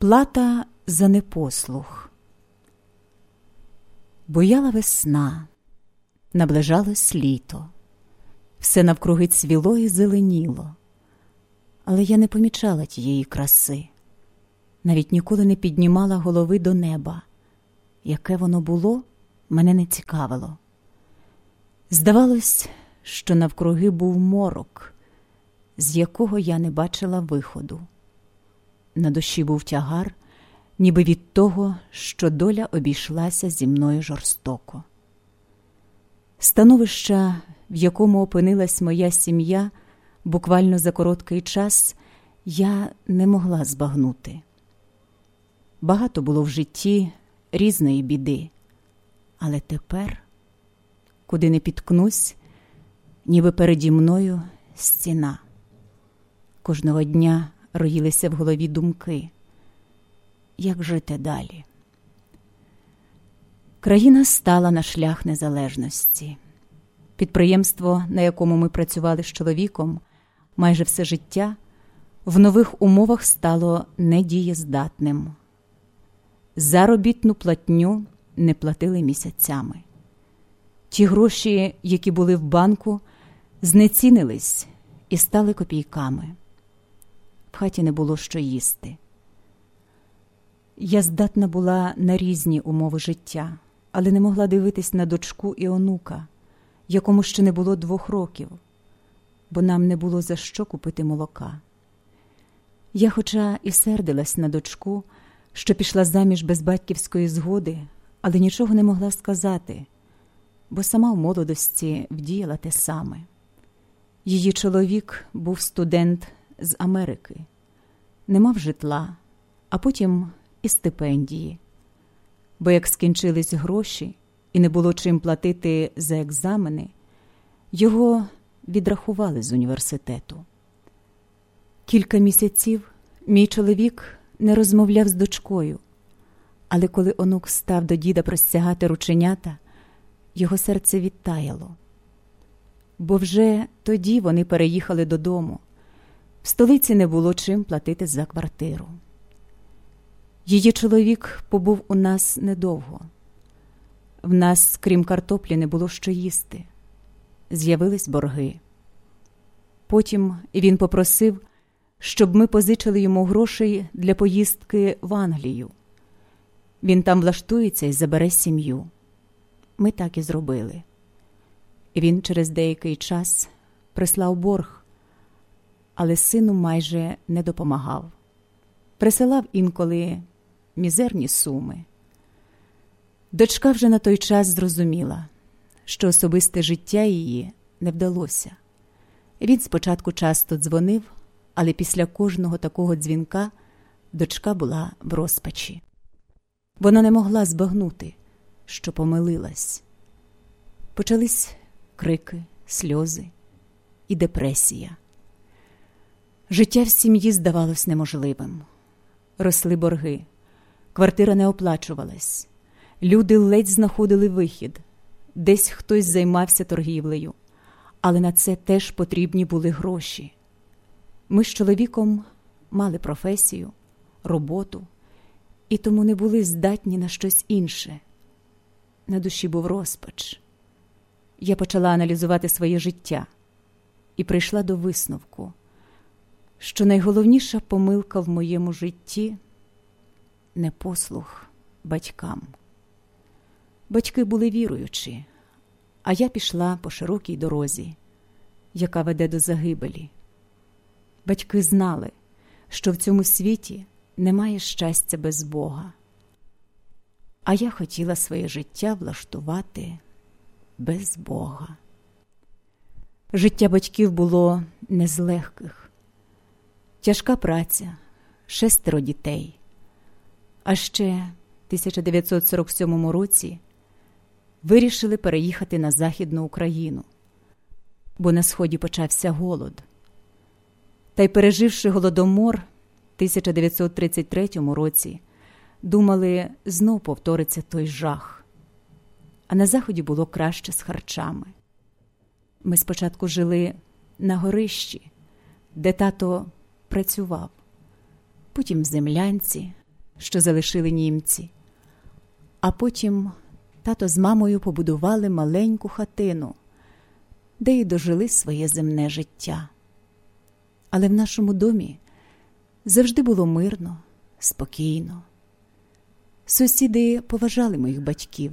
Плата за непослух. Буяла весна, наближалось літо. Все навкруги цвіло і зеленіло. Але я не помічала тієї краси. Навіть ніколи не піднімала голови до неба. Яке воно було, мене не цікавило. Здавалось, що навкруги був морок, з якого я не бачила виходу. На душі був тягар, ніби від того, що доля обійшлася зі мною жорстоко. Становище, в якому опинилась моя сім'я, буквально за короткий час, я не могла збагнути. Багато було в житті різної біди, але тепер, куди не підкнусь, ніби переді мною стіна. Кожного дня роїлися в голові думки. Як жити далі? Країна стала на шлях незалежності. Підприємство, на якому ми працювали з чоловіком майже все життя, в нових умовах стало недієздатним. Заробітну платню не платили місяцями. Ті гроші, які були в банку, знецінились і стали копійками. В хаті не було що їсти. Я здатна була на різні умови життя, але не могла дивитись на дочку і онука, якому ще не було 2 років, бо нам не було за що купити молока. Я хоча і сердилась на дочку, що пішла заміж без батьківської згоди, але нічого не могла сказати, бо сама в молодості вдіяла те саме. Її чоловік був студент з Америки, не мав житла, а потім і стипендії. Бо як скінчились гроші і не було чим платити за екзамени, його відрахували з університету. Кілька місяців мій чоловік не розмовляв з дочкою, але коли онук став до діда простягати рученята, його серце відтаяло. Бо вже тоді вони переїхали додому. В столиці не було чим платити за квартиру. Її чоловік побув у нас недовго. В нас, крім картоплі, не було що їсти. З'явились борги. Потім він попросив, щоб ми позичили йому грошей для поїздки в Англію. Він там влаштується і забере сім'ю. Ми так і зробили. Він через деякий час прислав борг, але сину майже не допомагав. Присилав інколи мізерні суми. Дочка вже на той час зрозуміла, що особисте життя її не вдалося. Він спочатку часто дзвонив, але після кожного такого дзвінка дочка була в розпачі. Вона не могла збагнути, що помилилась. Почались крики, сльози і депресія. Життя в сім'ї здавалось неможливим. Росли борги, квартира не оплачувалась, люди ледь знаходили вихід, десь хтось займався торгівлею, але на це теж потрібні були гроші. Ми з чоловіком мали професію, роботу, і тому не були здатні на щось інше. На душі був розпач. Я почала аналізувати своє життя і прийшла до висновку, що найголовніша помилка в моєму житті – непослух батькам. Батьки були віруючі, а я пішла по широкій дорозі, яка веде до загибелі. Батьки знали, що в цьому світі немає щастя без Бога. А я хотіла своє життя влаштувати без Бога. Життя батьків було не з легких. Тяжка праця, 6 дітей. А ще в 1947 році вирішили переїхати на Західну Україну, бо на Сході почався голод. Та й переживши Голодомор в 1933 році, думали, знов повториться той жах. А на Заході було краще з харчами. Ми спочатку жили на горищі, де тато працював, потім в землянці, що залишили німці. А потім тато з мамою побудували маленьку хатину, де й дожили своє земне життя. Але в нашому домі завжди було мирно, спокійно. Сусіди поважали моїх батьків,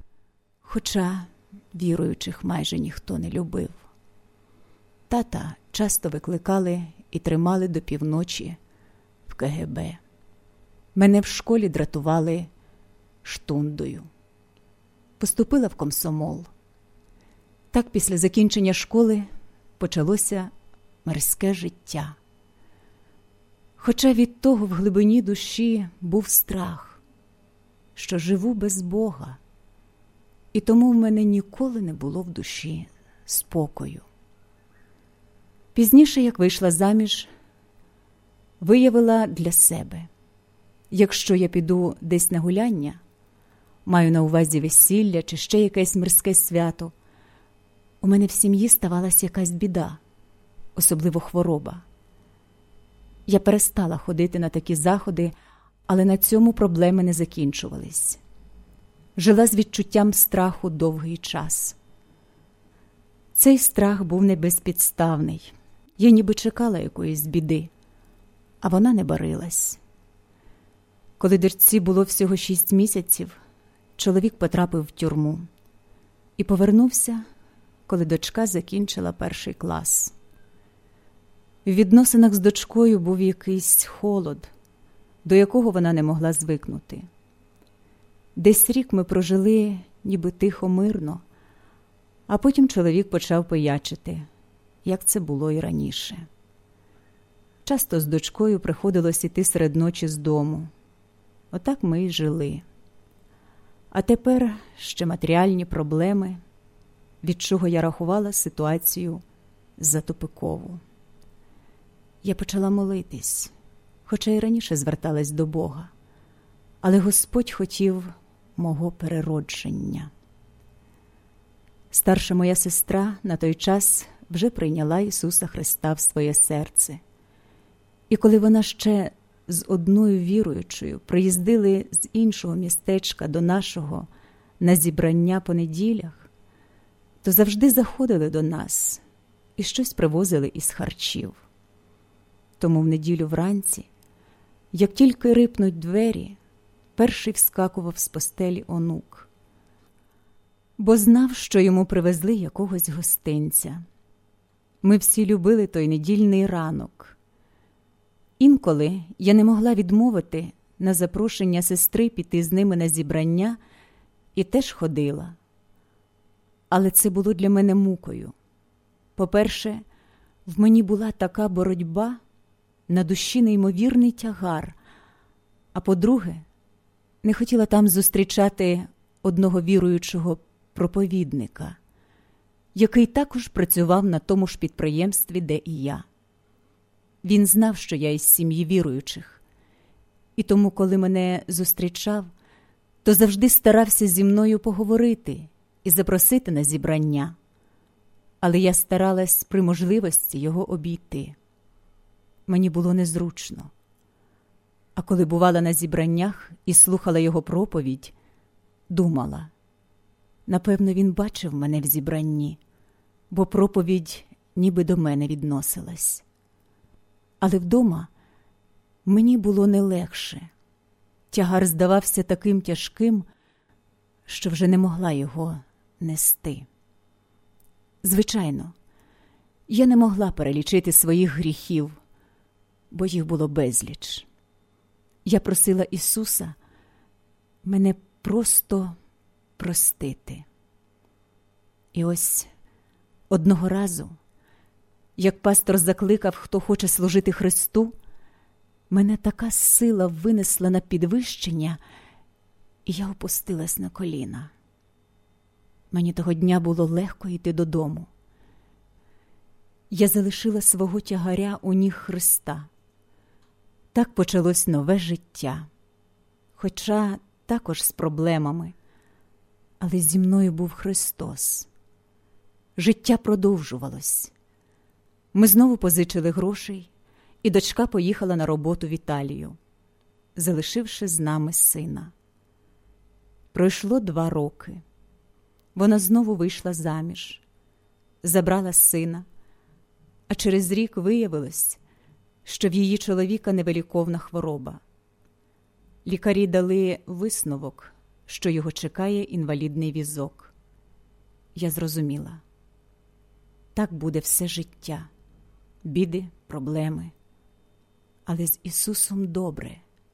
хоча віруючих майже ніхто не любив. Тата часто викликали і тримали до півночі в КГБ. Мене в школі дратували штундою. Поступила в комсомол. Так після закінчення школи почалося мирське життя. Хоча від того в глибині душі був страх, що живу без Бога, і тому в мене ніколи не було в душі спокою. Пізніше, як вийшла заміж, виявила для себе, якщо я піду десь на гуляння, маю на увазі весілля чи ще якесь мирське свято, у мене в сім'ї ставалася якась біда, особливо хвороба. Я перестала ходити на такі заходи, але на цьому проблеми не закінчувались. Жила з відчуттям страху довгий час. Цей страх був не безпідставний. Я ніби чекала якоїсь біди, а вона не барилась. Коли дочці було всього 6 місяців, чоловік потрапив в тюрму і повернувся, коли дочка закінчила 1 клас. В відносинах з дочкою був якийсь холод, до якого вона не могла звикнути. Десь рік ми прожили ніби тихо, мирно, а потім чоловік почав пиячити, як це було і раніше. Часто з дочкою приходилось іти серед ночі з дому. Отак ми й жили. А тепер ще матеріальні проблеми, від чого я рахувала ситуацію за тупикову. Я почала молитись, хоча й раніше зверталась до Бога, але Господь хотів мого переродження. Старша моя сестра на той час вже прийняла Ісуса Христа в своє серце. І коли вона ще з одною віруючою приїздили з іншого містечка до нашого на зібрання по неділях, то завжди заходили до нас і щось привозили із харчів. Тому в неділю вранці, як тільки рипнуть двері, перший вскакував з постелі онук, бо знав, що йому привезли якогось гостинця. Ми всі любили той недільний ранок. Інколи я не могла відмовити на запрошення сестри піти з ними на зібрання і теж ходила. Але це було для мене мукою. По-перше, в мені була така боротьба, на душі неймовірний тягар, а по-друге, не хотіла там зустрічати одного віруючого проповідника, який також працював на тому ж підприємстві, де і я. Він знав, що я із сім'ї віруючих, і тому, коли мене зустрічав, то завжди старався зі мною поговорити і запросити на зібрання, але я старалась при можливості його обійти. Мені було незручно. А коли бувала на зібраннях і слухала його проповідь, думала, напевно, він бачив мене в зібранні, бо проповідь ніби до мене відносилась. Але вдома мені було не легше. Тягар здавався таким тяжким, що вже не могла його нести. Звичайно, я не могла перелічити своїх гріхів, бо їх було безліч. Я просила Ісуса мене просто простити. І ось одного разу, як пастор закликав, хто хоче служити Христу, мене така сила винесла на підвищення, і я опустилась на коліна. Мені того дня було легко йти додому. Я залишила свого тягаря у ніг Христа. Так почалось нове життя. Хоча також з проблемами. Але зі мною був Христос. Життя продовжувалось. Ми знову позичили грошей, і дочка поїхала на роботу в Італію. залишивши з нами сина. Пройшло 2 роки. Вона знову вийшла заміж, забрала сина, а через рік виявилось, що в її чоловіка невиліковна хвороба. Лікарі дали висновок, що його чекає інвалідний візок. Я зрозуміла. Так буде все життя. Біди, проблеми. Але з Ісусом добре.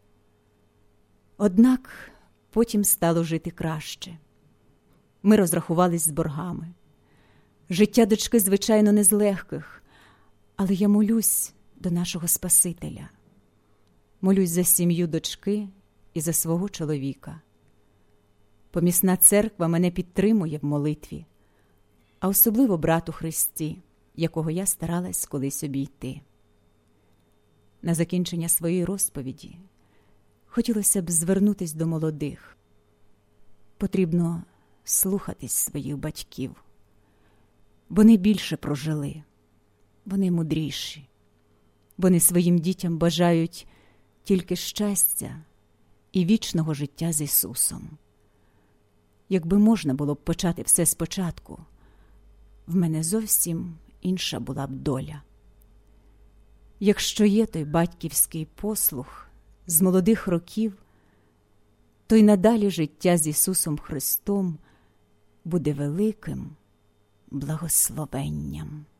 Однак потім стало жити краще. Ми розрахувались з боргами. Життя дочки, звичайно, не з легких, але я молюсь до нашого Спасителя. Молюсь за сім'ю дочки і за свого чоловіка. Помісна церква мене підтримує в молитві, а особливо брат у Христі, якого я старалась колись обійти. На закінчення своєї розповіді хотілося б звернутись до молодих. Потрібно слухатись своїх батьків. Вони більше прожили, вони мудріші. Вони своїм дітям бажають тільки щастя і вічного життя з Ісусом. Якби можна було б почати все спочатку, в мене зовсім інша була б доля. Якщо є той батьківський послух з молодих років, то й надалі життя з Ісусом Христом буде великим благословенням.